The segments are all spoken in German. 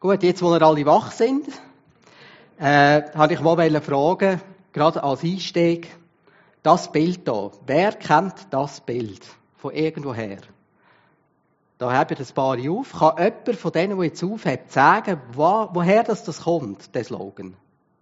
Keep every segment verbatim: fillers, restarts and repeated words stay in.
Gut, jetzt, wo wir alle wach sind, äh, habe ich mal fragen, gerade als Einstieg, das Bild hier. Wer kennt das Bild von irgendwoher? Da haben wir ein paar auf. Kann jemand von denen, die jetzt aufhabt, sagen, wo, woher das, das kommt, der Slogan?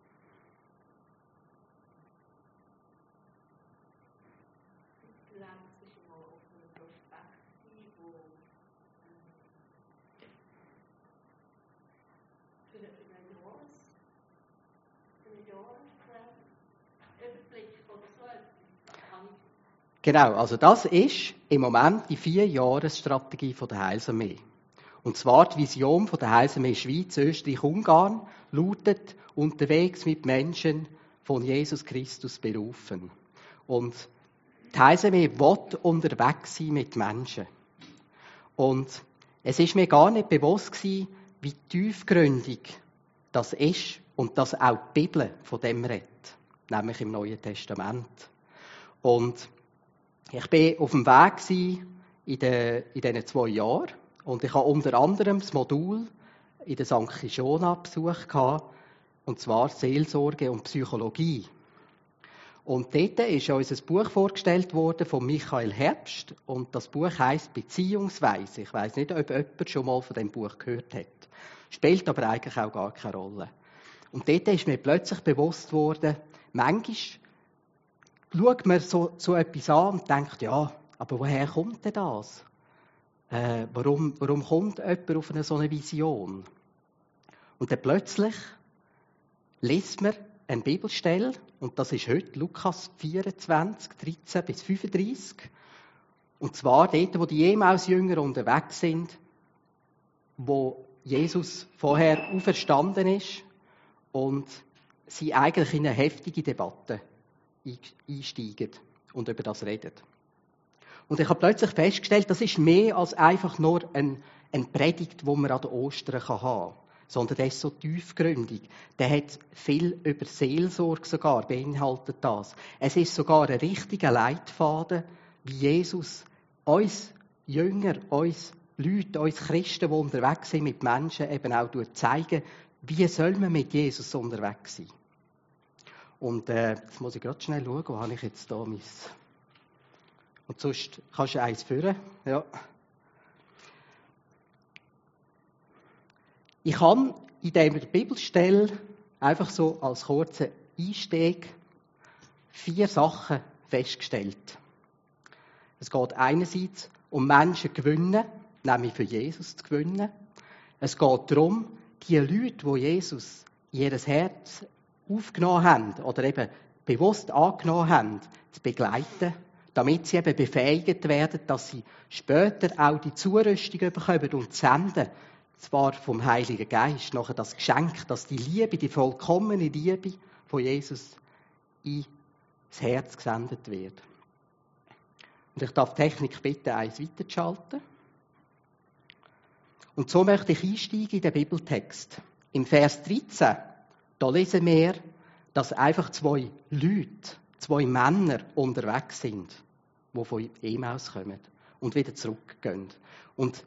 Genau, also das ist im Moment die Vier-Jahres-Strategie der Heilsarmee. Und zwar die Vision der Heilsarmee Schweiz, Österreich, Ungarn lautet, unterwegs mit Menschen von Jesus Christus berufen. Und die Heilsarmee will unterwegs sein mit Menschen. Und es ist mir gar nicht bewusst gewesen, wie tiefgründig das ist und dass auch die Bibel von dem redet, nämlich im Neuen Testament. Und ich war auf dem Weg in, den, in diesen zwei Jahren und ich habe unter anderem das Modul in der Sankt Kishona besucht, und zwar Seelsorge und Psychologie. Und dort ist uns ein Buch vorgestellt worden von Michael Herbst und das Buch heisst «Beziehungsweise». Ich weiss nicht, ob jemand schon mal von diesem Buch gehört hat. Spielt aber eigentlich auch gar keine Rolle. Und dort ist mir plötzlich bewusst worden, manchmal schaut man so, so etwas an und denkt, ja, aber woher kommt denn das? Äh, warum, warum kommt jemand auf eine so eine Vision? Und dann plötzlich liest man eine Bibelstelle, und das ist heute Lukas vierundzwanzig, dreizehn bis fünfunddreissig. Und zwar dort, wo die Emmaus-Jünger unterwegs sind, wo Jesus vorher auferstanden ist und sie eigentlich in eine heftige Debatte einsteigen und über das reden. Und ich habe plötzlich festgestellt, das ist mehr als einfach nur ein, eine Predigt, die man an den Ostern haben kann, sondern der ist so tiefgründig. Der hat viel über Seelsorge sogar, beinhaltet das. Es ist sogar ein richtiger Leitfaden, wie Jesus uns Jünger, uns Leute, uns Christen, die unterwegs sind mit Menschen, eben auch zeigen, wie soll man mit Jesus unterwegs sein. Und äh, jetzt muss ich gerade schnell schauen, wo habe ich jetzt da mein... Und sonst kannst du eins führen. Ja. Ich habe in dieser Bibelstelle einfach so als kurzen Einstieg vier Sachen festgestellt. Es geht einerseits um Menschen gewinnen, nämlich für Jesus zu gewinnen. Es geht darum, die Leute, die Jesus in ihr Herz aufgenommen haben oder eben bewusst angenommen haben, zu begleiten, damit sie eben befähigt werden, dass sie später auch die Zurüstung bekommen und senden, zwar vom Heiligen Geist, nachher das Geschenk, dass die Liebe, die vollkommene Liebe von Jesus ins Herz gesendet wird. Und ich darf die Technik bitten, eins weiterzuschalten. Und so möchte ich einsteigen in den Bibeltext. Im Vers dreizehn, da lesen wir, dass einfach zwei Leute, zwei Männer unterwegs sind, die von Emmaus kommen und wieder zurückgehen. Und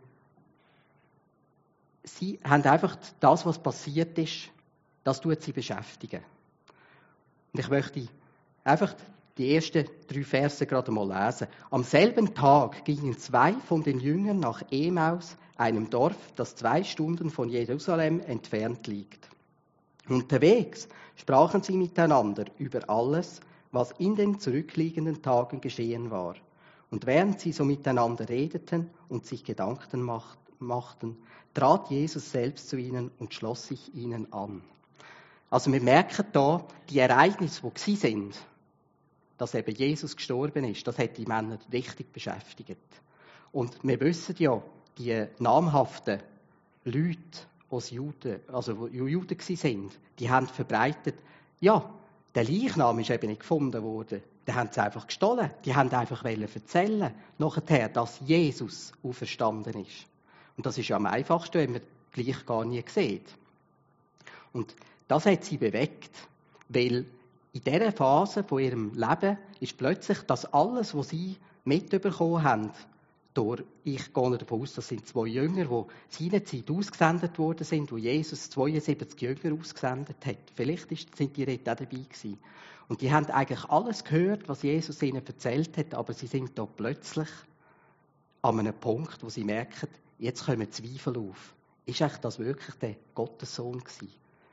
sie haben einfach das, was passiert ist, das tut sie beschäftigen. Und ich möchte einfach die ersten drei Verse gerade mal lesen. Am selben Tag gingen zwei von den Jüngern nach Emmaus, einem Dorf, das zwei Stunden von Jerusalem entfernt liegt. Unterwegs sprachen sie miteinander über alles, was in den zurückliegenden Tagen geschehen war. Und während sie so miteinander redeten und sich Gedanken macht, machten, trat Jesus selbst zu ihnen und schloss sich ihnen an. Also wir merken da, die Ereignisse, die gewesen sind, dass eben Jesus gestorben ist, das hat die Männer richtig beschäftigt. Und wir wissen ja, die namhaften Leute aus Juden, also die Juden waren, die haben verbreitet, ja, der Leichnam ist eben nicht gefunden worden. Die haben es einfach gestohlen. Die haben einfach erzählen, nachher, dass Jesus auferstanden ist. Und das ist ja am einfachsten, wenn man gleich gar nie sieht. Und das hat sie bewegt, weil in dieser Phase von ihrem Leben ist plötzlich das alles, was sie mitbekommen haben, durch, ich gehe davon aus, das sind zwei Jünger, die seinerzeit ausgesendet worden sind, wo Jesus zweiundsiebzig Jünger ausgesendet hat. Vielleicht sind die dort auch dabei gewesen. Und die haben eigentlich alles gehört, was Jesus ihnen erzählt hat, aber sie sind da plötzlich an einem Punkt, wo sie merken, jetzt kommen Zweifel auf. Ist eigentlich das wirklich der Gottessohn gewesen?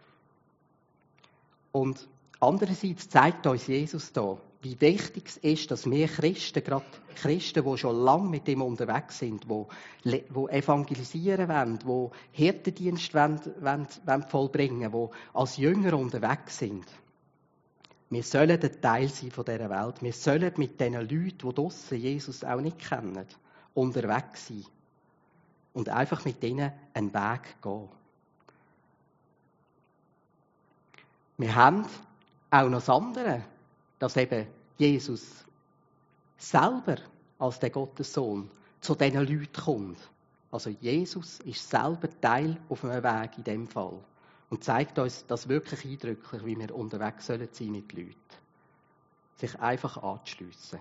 Und andererseits zeigt uns Jesus da, wie wichtig es ist, dass wir Christen, gerade Christen, die schon lange mit ihm unterwegs sind, die, die evangelisieren wollen, die Hirtendienst wollen, wollen, wollen vollbringen wollen, die als Jünger unterwegs sind. Wir sollen ein Teil sein von dieser Welt. Wir sollen mit diesen Leuten, die draussen Jesus auch nicht kennen, unterwegs sein. Und einfach mit ihnen einen Weg gehen. Wir haben auch noch das andere, dass eben Jesus selber als der Gottessohn zu diesen Leuten kommt. Also Jesus ist selber Teil auf einem Weg in dem Fall und zeigt uns das wirklich eindrücklich, wie wir unterwegs sollen sein mit Leuten. Sich einfach anzuschliessen.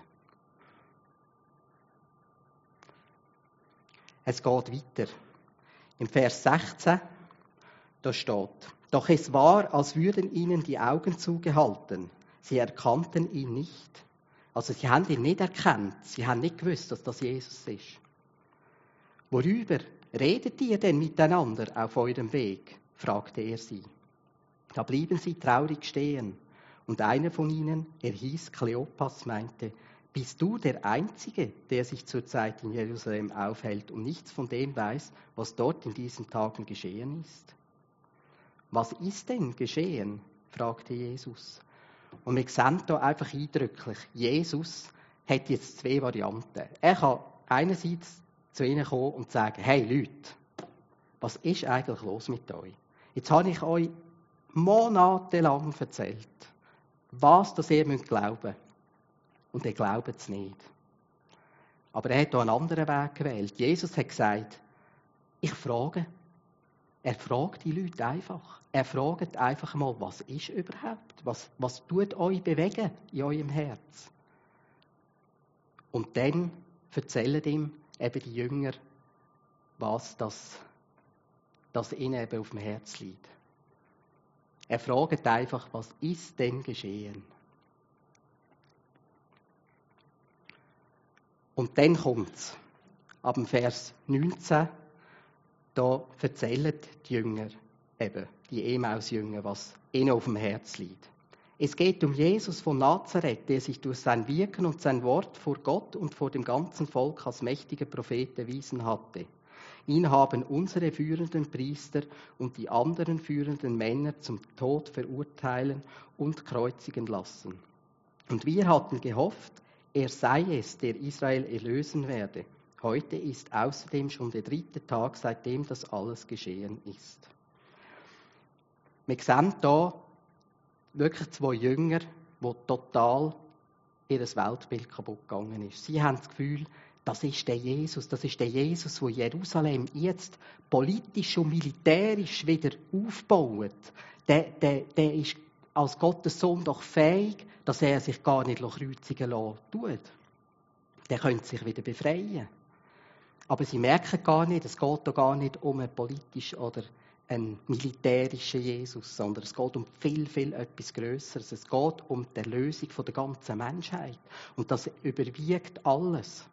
Es geht weiter. Im Vers sechzehn, da steht: Doch es war, als würden ihnen die Augen zugehalten. Sie erkannten ihn nicht. Also sie haben ihn nicht erkannt. Sie haben nicht gewusst, dass das Jesus ist. Worüber redet ihr denn miteinander auf eurem Weg? Fragte er sie. Da blieben sie traurig stehen. Und einer von ihnen, er hieß Kleopas, meinte: Bist du der Einzige, der sich zurzeit in Jerusalem aufhält und nichts von dem weiß, was dort in diesen Tagen geschehen ist? Was ist denn geschehen? Fragte Jesus. Und wir sehen hier einfach eindrücklich, Jesus hat jetzt zwei Varianten. Er kann einerseits zu ihnen kommen und sagen: Hey Leute, was ist eigentlich los mit euch? Jetzt habe ich euch monatelang erzählt, was das ihr müsst glauben. Und ihr glaubt es nicht. Aber er hat hier einen anderen Weg gewählt. Jesus hat gesagt: Ich frage. Er fragt die Leute einfach. Er fragt einfach mal, was ist überhaupt? Was, was tut euch bewegen in eurem Herz? Und dann erzählen ihm eben die Jünger, was das, das ihnen eben auf dem Herz liegt. Er fragt einfach, was ist denn geschehen? Und dann kommt es. Ab dem Vers neunzehn, da erzählen die Jünger, eben die Emmaus-Jünger, was ihnen auf dem Herz liegt. Es geht um Jesus von Nazareth, der sich durch sein Wirken und sein Wort vor Gott und vor dem ganzen Volk als mächtiger Prophet erwiesen hatte. Ihn haben unsere führenden Priester und die anderen führenden Männer zum Tod verurteilen und kreuzigen lassen. Und wir hatten gehofft, er sei es, der Israel erlösen werde. Heute ist außerdem schon der dritte Tag, seitdem das alles geschehen ist. Wir sehen hier wirklich zwei Jünger, die total ihr Weltbild kaputt gegangen ist. Sie haben das Gefühl, das ist der Jesus, das ist der Jesus, der Jerusalem jetzt politisch und militärisch wieder aufbaut. Der, der, der ist als Gottes Sohn doch fähig, dass er sich gar nicht kreuzigen lassen tut. Der könnte sich wieder befreien. Aber sie merken gar nicht, es geht da gar nicht um einen politischen oder einen militärischen Jesus, sondern es geht um viel, viel etwas Grösseres. Es geht um die Erlösung der ganzen Menschheit. Und das überwiegt alles.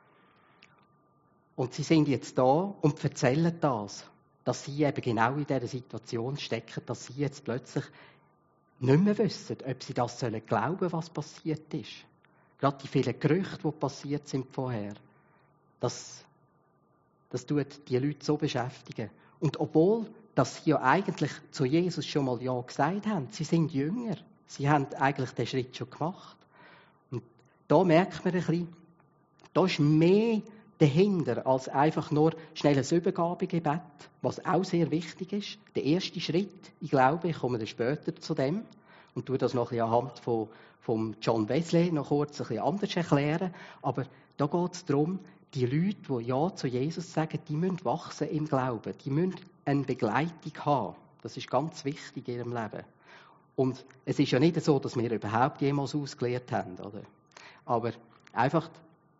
Und sie sind jetzt da und erzählen das, dass sie eben genau in dieser Situation stecken, dass sie jetzt plötzlich nicht mehr wissen, ob sie das sollen glauben, was passiert ist. Gerade die vielen Gerüchte, die passiert sind vorher, das, das tut die Leute so beschäftigen. Und obwohl, dass sie ja eigentlich zu Jesus schon mal Ja gesagt haben, sie sind Jünger, sie haben eigentlich den Schritt schon gemacht. Und da merkt man ein bisschen, da ist mehr dahinter als einfach nur schnell ein Übergabegebet, was auch sehr wichtig ist. Der erste Schritt, ich glaube, ich komme dann später zu dem und tue das noch ein bisschen anhand von, von John Wesley noch kurz ein bisschen anders erklären. Aber da geht es darum, die Leute, die Ja zu Jesus sagen, die müssen wachsen im Glauben, die müssen eine Begleitung haben. Das ist ganz wichtig in ihrem Leben. Und es ist ja nicht so, dass wir überhaupt jemals ausgelehrt haben, oder? Aber einfach, da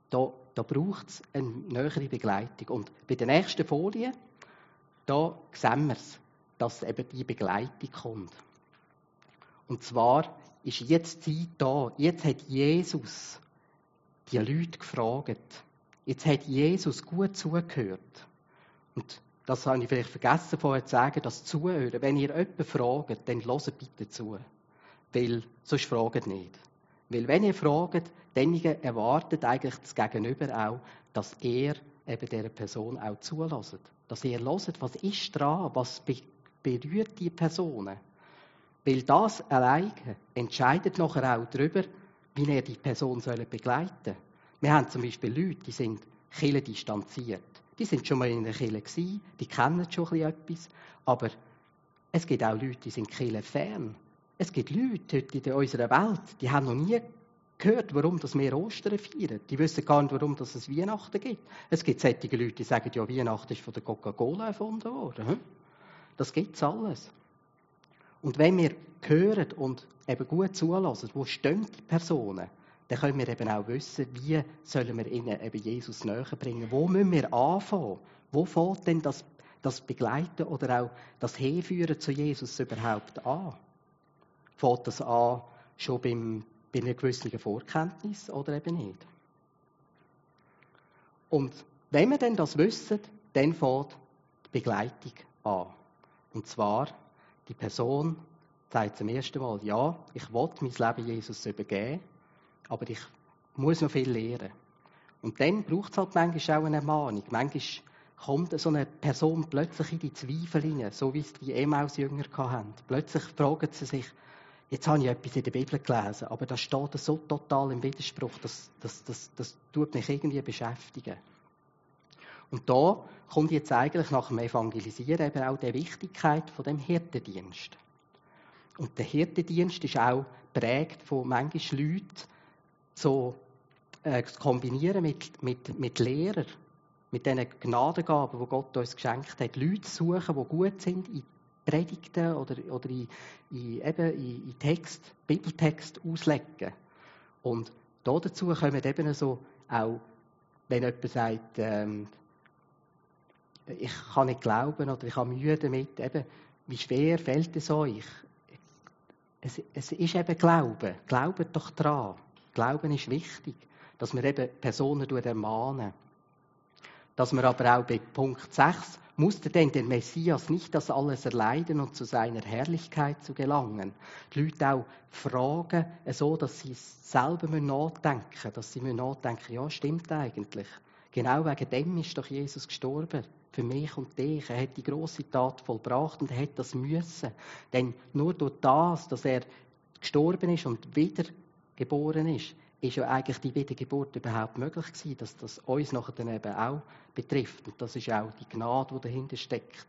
da braucht es eine nähere Begleitung. Und bei der nächsten Folie, da sehen wir es, dass eben die Begleitung kommt. Und zwar ist jetzt die Zeit da. Jetzt hat Jesus die Leute gefragt. Jetzt hat Jesus gut zugehört. Und das habe ich vielleicht vergessen vorher zu sagen, das Zuhören. Wenn ihr jemanden fragt, dann hört bitte zu. Weil sonst fragt nicht. Weil wenn ihr fragt, dann erwartet eigentlich das Gegenüber auch, dass er eben dieser Person auch zulässt. Dass ihr hört, was ist dran, was be- berührt die Personen. Weil das alleine entscheidet nachher auch darüber, wie er die Person begleiten soll. Wir haben zum Beispiel Leute, die sind kirchendistanziert. Die sind schon mal in der Kirche gewesen, die kennen schon ein bisschen etwas. Aber es gibt auch Leute, die sind kirchenfern. Es gibt Leute heute in unserer Welt, die haben noch nie gehört, warum wir Ostern feiern. Die wissen gar nicht, warum es Weihnachten gibt. Es gibt solche Leute, die sagen, ja, Weihnachten ist von der Coca-Cola erfunden worden. Das gibt es alles. Und wenn wir hören und eben gut zulassen, wo stehen die Personen, dann können wir eben auch wissen, wie sollen wir ihnen eben Jesus näher bringen. Wo müssen wir anfangen? Wo fängt denn das, das Begleiten oder auch das Hinführen zu Jesus überhaupt an? Fängt das an schon beim, bei einer gewissen Vorkenntnis oder eben nicht? Und wenn wir denn das wissen, dann fängt die Begleitung an. Und zwar, die Person sagt zum ersten Mal, ja, ich will mein Leben Jesus übergeben, aber ich muss noch viel lernen. Und dann braucht es halt manchmal auch eine Ermahnung. Manchmal kommt so eine Person plötzlich in die Zweifel hinein, so wie es die Emmaus-Jünger hatten. Plötzlich fragen sie sich, jetzt habe ich etwas in der Bibel gelesen, aber das steht so total im Widerspruch, das, das, das, das tut mich irgendwie beschäftigen. Und da kommt jetzt eigentlich nach dem Evangelisieren eben auch die Wichtigkeit von dem Hirtendienst. Und der Hirtendienst ist auch geprägt von manchmal Leuten, so äh, zu kombinieren mit, mit, mit Lehrern, mit diesen Gnadengaben, die Gott uns geschenkt hat. Leute zu suchen, die gut sind in Predigten oder, oder in, in, eben in, in Text, Bibeltext auslegen. Und da dazu kommen eben so auch, wenn jemand sagt, ähm, ich kann nicht glauben oder ich habe Mühe damit, eben, wie schwer fällt es euch? Es, es ist eben Glauben. Glaubt doch dran. Glauben ist wichtig, dass wir eben Personen ermahnen. Dass wir aber auch bei Punkt sechs, musste denn der Messias nicht das alles erleiden und zu seiner Herrlichkeit zu gelangen? Die Leute auch fragen, so dass sie selber nachdenken müssen, dass sie nachdenken, ja, stimmt eigentlich. Genau wegen dem ist doch Jesus gestorben. Für mich und dich. Er hat die grosse Tat vollbracht und er hat das müssen. Denn nur durch das, dass er gestorben ist und wiedergeboren ist, ist ja eigentlich die Wiedergeburt überhaupt möglich gewesen, dass das uns nachher dann eben auch betrifft. Und das ist auch die Gnade, die dahinter steckt.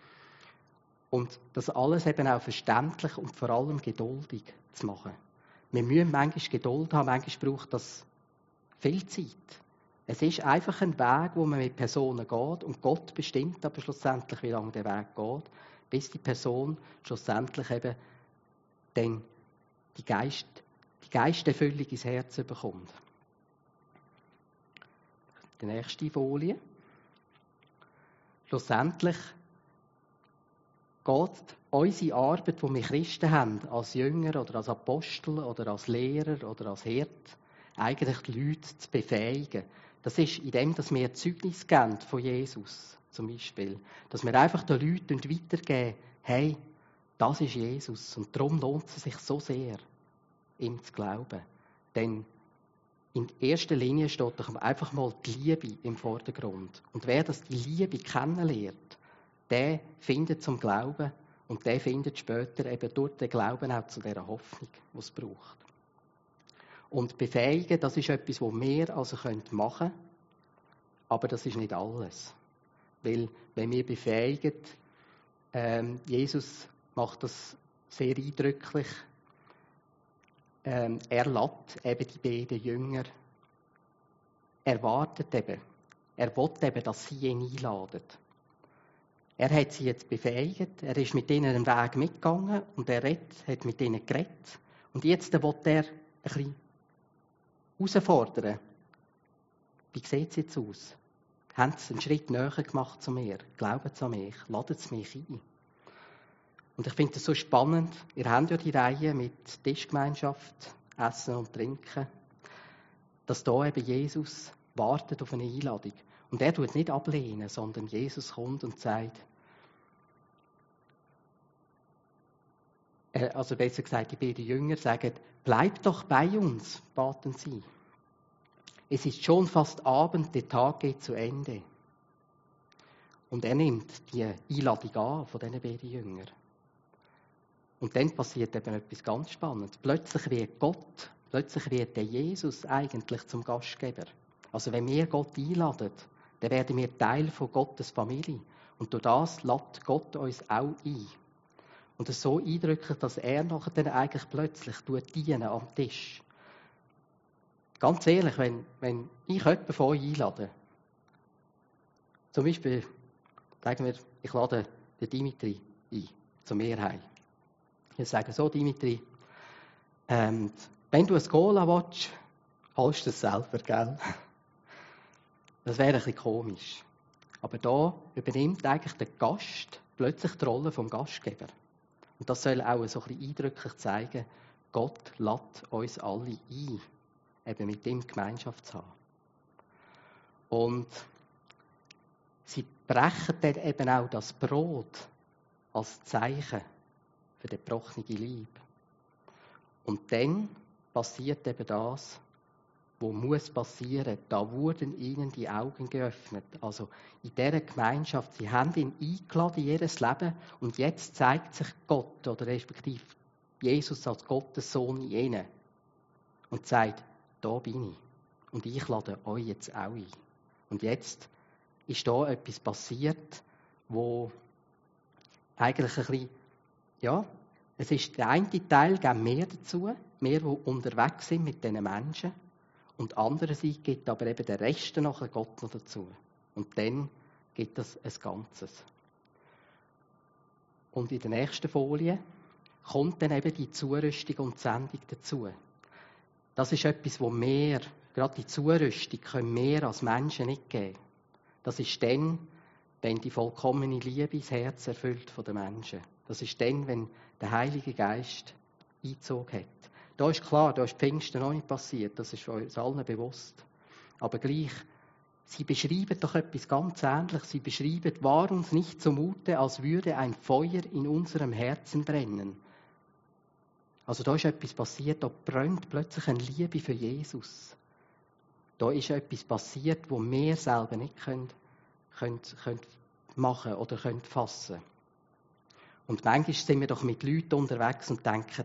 Und das alles eben auch verständlich und vor allem geduldig zu machen. Wir müssen manchmal Geduld haben, manchmal braucht das viel Zeit. Es ist einfach ein Weg, wo man mit Personen geht und Gott bestimmt aber schlussendlich, wie lange der Weg geht, bis die Person schlussendlich eben dann die, Geist, die Geisterfüllung ins Herz bekommt. Die nächste Folie. Schlussendlich geht unsere Arbeit, die wir Christen haben, als Jünger oder als Apostel oder als Lehrer oder als Hirt, eigentlich die Leute zu befähigen. Das ist in dem, dass wir Zeugnis geben von Jesus, zum Beispiel. Dass wir einfach den Leuten weitergeben, hey, das ist Jesus. Und darum lohnt es sich so sehr, ihm zu glauben. Denn in erster Linie steht doch einfach mal die Liebe im Vordergrund. Und wer das die Liebe kennenlernt, der findet zum Glauben und der findet später eben durch den Glauben auch zu dieser Hoffnung, die es braucht. Und befähigen, das ist etwas, was wir also machen können, aber das ist nicht alles. Weil, wenn wir befähigen, ähm, Jesus macht das sehr eindrücklich, ähm, er lässt eben die beiden Jünger, er wartet eben, er will eben, dass sie ihn einladen. Er hat sie jetzt befähigt, er ist mit ihnen einen Weg mitgegangen und er hat mit ihnen geredet. Und jetzt will er ein bisschen herausfordern. wie sieht es jetzt aus? Haben Sie einen Schritt näher gemacht zu mir? Glauben Sie an mich? Laden Sie mich ein? Und ich finde das so spannend. Ihr habt ja die Reihe mit Tischgemeinschaft, Essen und Trinken, dass da eben Jesus wartet auf eine Einladung. Und er tut nicht ablehnen, sondern Jesus kommt und sagt, also besser gesagt, die beiden Jünger sagen, bleibt doch bei uns, baten sie. Es ist schon fast Abend, der Tag geht zu Ende. Und er nimmt die Einladung an von diesen beiden Jüngern. Und dann passiert eben etwas ganz Spannendes. Plötzlich wird Gott, plötzlich wird der Jesus eigentlich zum Gastgeber. Also wenn wir Gott einladen, dann werden wir Teil von Gottes Familie. Und durch das lädt Gott uns auch ein. Und es ist so eindrücklich, dass er nachher dann eigentlich plötzlich dienen am Tisch. Ganz ehrlich, wenn, wenn ich jemanden von euch einlade, zum Beispiel, sagen wir, ich lade den Dimitri ein, zu mir heim. Ich sage so, Dimitri, ähm, wenn du ein Cola willst, holst du es selber, gell? Das wäre ein bisschen komisch. Aber da übernimmt eigentlich der Gast plötzlich die Rolle vom Gastgeber. Und das soll auch so ein bisschen eindrücklich zeigen, Gott lädt uns alle ein, eben mit ihm Gemeinschaft zu haben. Und sie brechen dann eben auch das Brot als Zeichen für die gebrochene Liebe. Und dann passiert eben das, was muss passieren. Da wurden ihnen die Augen geöffnet. Also in dieser Gemeinschaft, sie haben ihn eingeladen in ihr Leben und jetzt zeigt sich Gott oder respektive Jesus als Gottes Sohn in ihnen und sagt, da bin ich und ich lade euch jetzt auch ein. Und jetzt ist da etwas passiert, wo eigentlich ein bisschen, ja, es ist der eine Teil, geben mehr dazu, mehr, die unterwegs sind mit diesen Menschen. Und andererseits gibt aber eben der Rest nachher Gott noch dazu. Und dann gibt es ein Ganzes. Und in der nächsten Folie kommt dann eben die Zurüstung und die Sendung dazu. Das ist etwas, wo mehr, gerade die Zurüstung, können mehr als Menschen nicht geben. Das ist dann, wenn die vollkommene Liebe das Herz erfüllt von den Menschen. Das ist dann, wenn der Heilige Geist Einzug hat. Da ist klar, da ist Pfingsten noch nicht passiert, das ist uns allen bewusst. Aber gleich, sie beschreiben doch etwas ganz Ähnliches. Sie beschreiben, war uns nicht zumute, als würde ein Feuer in unserem Herzen brennen. Also da ist etwas passiert, da brennt plötzlich eine Liebe für Jesus. Da ist etwas passiert, wo wir selber nicht können, können, können machen oder können fassen. Und manchmal sind wir doch mit Leuten unterwegs und denken,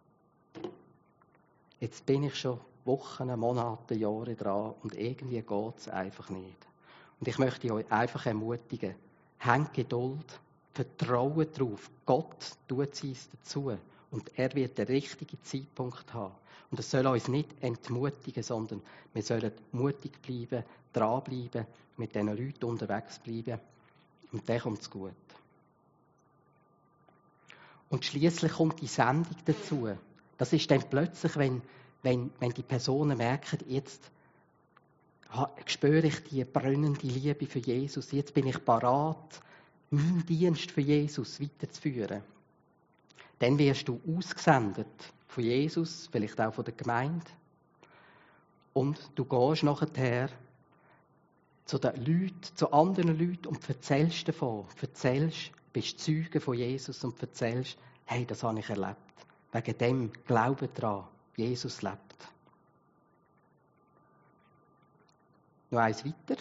jetzt bin ich schon Wochen, Monate, Jahre dran und irgendwie geht es einfach nicht. Und ich möchte euch einfach ermutigen, habt Geduld, vertraut darauf, Gott tut es dazu und er wird den richtigen Zeitpunkt haben. Und es soll uns nicht entmutigen, sondern wir sollen mutig bleiben, dranbleiben, mit diesen Leuten unterwegs bleiben und dann kommt es gut. Und schliesslich kommt die Sendung dazu. Das ist dann plötzlich, wenn, wenn, wenn die Personen merken, jetzt spüre ich die brennende Liebe für Jesus, jetzt bin ich parat, meinen Dienst für Jesus weiterzuführen. Dann wirst du ausgesendet von Jesus, vielleicht auch von der Gemeinde. Und du gehst nachher zu den Leuten, zu anderen Leuten und erzählst davon. Erzählst, bist Zeuge von Jesus und erzählst, hey, das habe ich erlebt. Wegen dem Glauben daran, Jesus lebt. Noch eins weiter.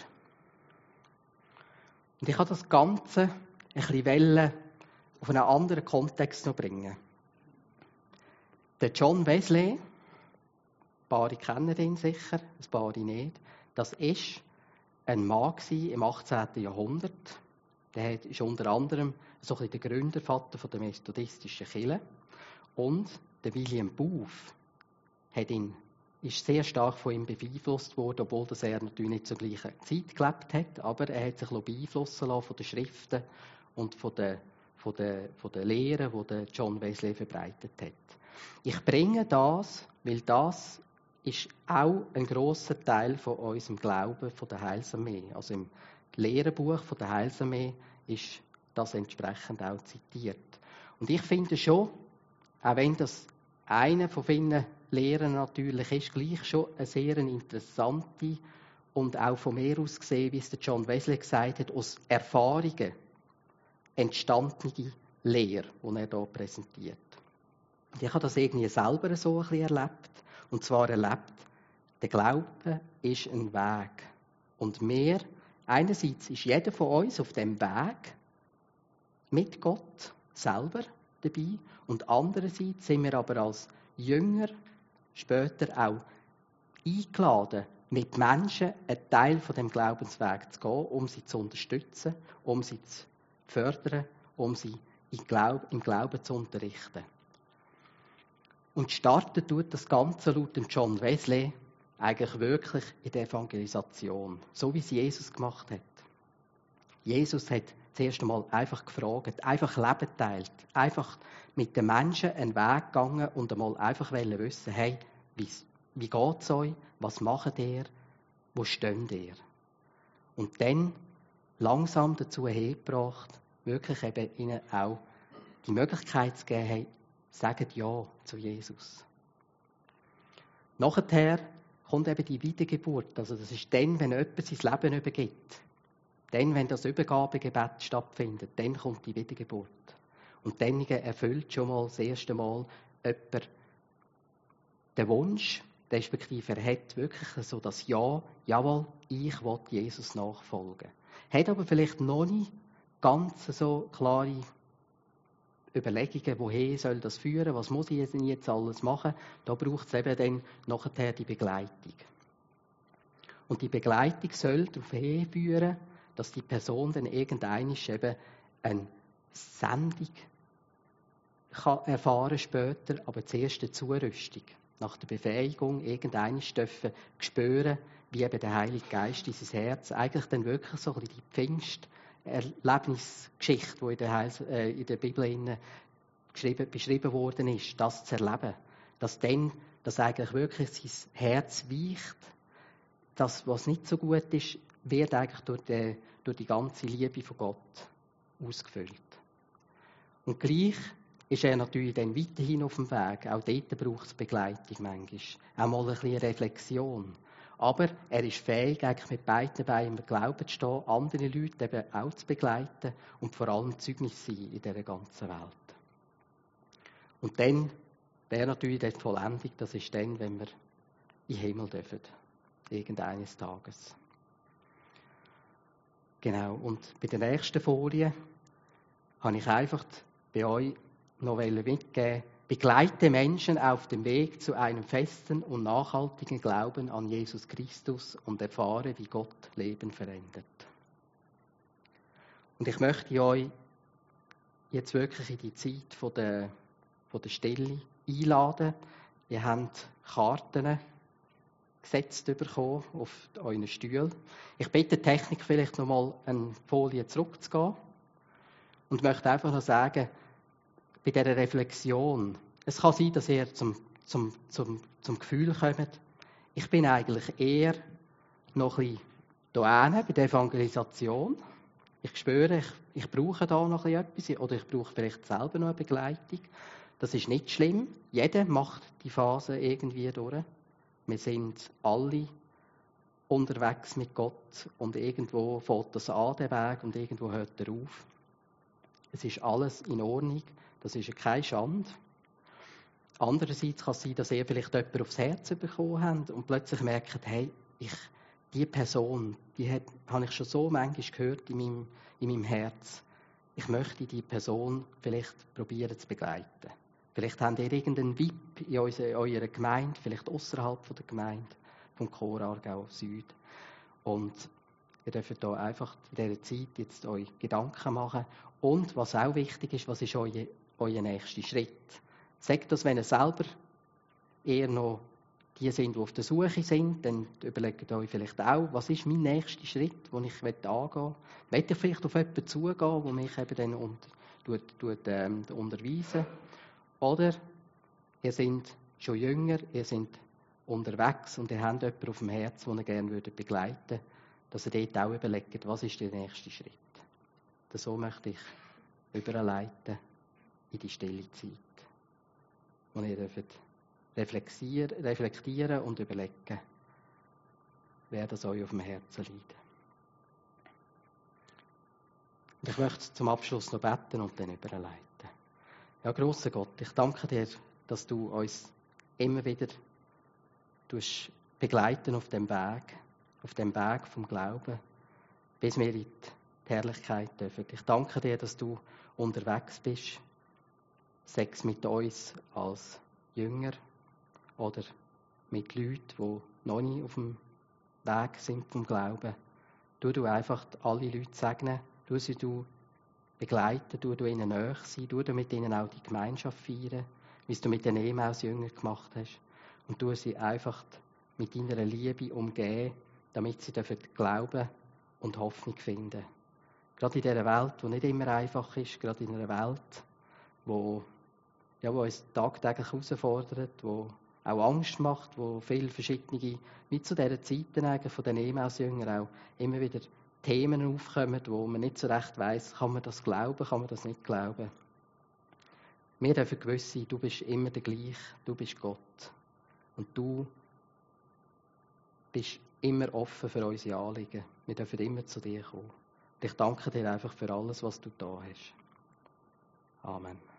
Und ich habe das Ganze ein bisschen auf einen anderen Kontext noch bringen. Der John Wesley, ein paar kennen ihn sicher, ein paar nicht, das ist ein Mann im achtzehnten Jahrhundert. Der ist unter anderem so ein bisschen der Gründervater der methodistischen Kirche. Und der William Booth hat ihn, ist sehr stark von ihm beeinflusst worden, obwohl das er natürlich nicht zur gleichen Zeit gelebt hat, aber er hat sich beeinflussen lassen von den Schriften und von den, von den, von den Lehren, die der John Wesley verbreitet hat. Ich bringe das, weil das ist auch ein grosser Teil von unserem Glauben von der Heilsarmee. Also im Lehrbuch von der Heilsarmee ist das entsprechend auch zitiert. Und ich finde schon, auch wenn das eine von vielen Lehren natürlich ist, gleich schon eine sehr interessante und auch von mir aus gesehen, wie es der John Wesley gesagt hat, aus Erfahrungen entstandene Lehre, die er hier präsentiert. Und ich habe das irgendwie selber so ein bisschen erlebt. Und zwar erlebt, der Glaube ist ein Weg. Und wir, einerseits ist jeder von uns auf dem Weg mit Gott selber dabei. Und andererseits sind wir aber als Jünger später auch eingeladen, mit Menschen einen Teil von dem Glaubensweg zu gehen, um sie zu unterstützen, um sie zu fördern, um sie im Glauben zu unterrichten. Und starten tut das Ganze laut dem John Wesley eigentlich wirklich in der Evangelisation, so wie es Jesus gemacht hat. Jesus hat zuerst einmal einfach gefragt, einfach Leben teilt, einfach mit den Menschen einen Weg gegangen und einmal einfach wissen, hey, wie, wie geht es euch, was macht ihr, wo steht ihr? Und dann langsam dazu hergebracht, wirklich eben ihnen auch die Möglichkeit zu geben, hey, sagt Ja zu Jesus. Nachher kommt eben die Wiedergeburt. Also das ist dann, wenn jemand sein Leben übergibt. Dann, wenn das Übergabegebet stattfindet, dann kommt die Wiedergeburt. Und dann erfüllt schon mal das erste Mal jemand den Wunsch, respektive er hat wirklich so das Ja, jawohl, ich will Jesus nachfolgen. Hat aber vielleicht noch nicht ganz so klare Überlegungen, woher soll das führen, was muss ich jetzt alles machen. Da braucht es eben dann nachher die Begleitung. Und die Begleitung soll darauf hinführen, dass die Person dann irgendeinmal eben eine Sendung kann erfahren später, aber zuerst eine Zurüstung. Nach der Befähigung irgendeinmal dürfen spüren, wie eben der Heilige Geist dieses Herz eigentlich dann wirklich so ein bisschen die Pfingst Erlebnisgeschichte, die in der, Heils- äh, in der Bibel geschrieben, beschrieben worden ist, das zu erleben. Dass dann, dass eigentlich wirklich sein Herz weicht, das, was nicht so gut ist, wird eigentlich durch die, durch die ganze Liebe von Gott ausgefüllt. Und gleich ist er natürlich dann weiterhin auf dem Weg. Auch dort braucht es Begleitung manchmal. Auch mal ein bisschen Reflexion. Aber er ist fähig, eigentlich mit beiden Beinen im Glauben zu stehen, andere Leute eben auch zu begleiten und vor allem Zeugnis sein in dieser ganzen Welt. Und dann wäre natürlich die Vollendung, das ist dann, wenn wir in den Himmel dürfen. Irgendeines Tages. Genau. Und bei der nächsten Folie habe ich einfach bei euch noch mitgeben, begleite Menschen auf dem Weg zu einem festen und nachhaltigen Glauben an Jesus Christus und erfahre, wie Gott Leben verändert. Und ich möchte euch jetzt wirklich in die Zeit von der, von der Stille einladen. Ihr habt Karten gesetzt bekommen auf euren Stuhl. Ich bitte die Technik vielleicht noch mal eine Folie zurückzugehen und möchte einfach noch sagen, bei dieser Reflexion, es kann sein, dass ihr zum, zum, zum, zum Gefühl kommt, ich bin eigentlich eher noch ein bisschen da bei der Evangelisation. Ich spüre, ich, ich brauche da noch etwas oder ich brauche vielleicht selber noch eine Begleitung. Das ist nicht schlimm. Jeder macht die Phase irgendwie durch. Wir sind alle unterwegs mit Gott und irgendwo fängt das an, der Weg, und irgendwo hört er auf. Es ist alles in Ordnung. Das ist keine Schande. Andererseits kann es sein, dass ihr vielleicht jemanden aufs Herz bekommen habt und plötzlich merkt, hey, ich, die Person, die hat, habe ich schon so manchmal gehört in meinem, in meinem Herz. Ich möchte die Person vielleicht probieren zu begleiten. Vielleicht habt ihr irgendeinen V I P in eurer Gemeinde, vielleicht außerhalb der Gemeinde, vom Chor Aargau Süd. Und ihr dürft da einfach in dieser Zeit jetzt euch Gedanken machen. Und was auch wichtig ist, was ist euer, euer nächster Schritt? Sagt das, wenn ihr selber eher noch die sind, die auf der Suche sind, dann überlegt euch vielleicht auch, was ist mein nächster Schritt, den ich angehen will. Will ich vielleicht auf jemanden zugehen, der mich eben dann unter, tut, tut, ähm, unterweisen? Oder ihr seid schon jünger, ihr seid unterwegs und ihr habt jemanden auf dem Herz, den ihr gerne würdet begleiten würdet, dass ihr dort auch überlegt, was ist der nächste Schritt. So möchte ich überleiten in die stille Zeit, wo ihr dürft reflektieren und überlegen, wer das euch auf dem Herzen liegt. Und ich möchte zum Abschluss noch beten und dann überleiten. Ja, grosser Gott, ich danke dir, dass du uns immer wieder begleiten auf dem Weg, auf dem Weg vom Glauben, bis wir in die Herrlichkeit dürfen. Ich danke dir, dass du unterwegs bist, sei es mit uns als Jünger oder mit Leuten, die noch nicht auf dem Weg sind vom Glauben. Du du einfach alle Leute segnen, du sie du begleiten, du du ihnen nahe sein, du du mit ihnen auch die Gemeinschaft feiern, wie es du mit den Emaus-Jüngern gemacht hast. Und du sie einfach mit deiner Liebe umgehen, damit sie dürfen glauben und Hoffnung finden. Gerade in dieser Welt, die nicht immer einfach ist, gerade in einer Welt, wo, ja, wo uns tagtäglich herausfordert, wo auch Angst macht, wo viele verschiedene, wie zu dieser Zeiten von den Emaus-Jüngern auch immer wieder Themen aufkommen, wo man nicht so recht weiss, kann man das glauben, kann man das nicht glauben. Wir dürfen gewiss sein, du bist immer der gleiche, du bist Gott. Und du bist immer offen für unsere Anliegen. Wir dürfen immer zu dir kommen. Und ich danke dir einfach für alles, was du da hast. Amen.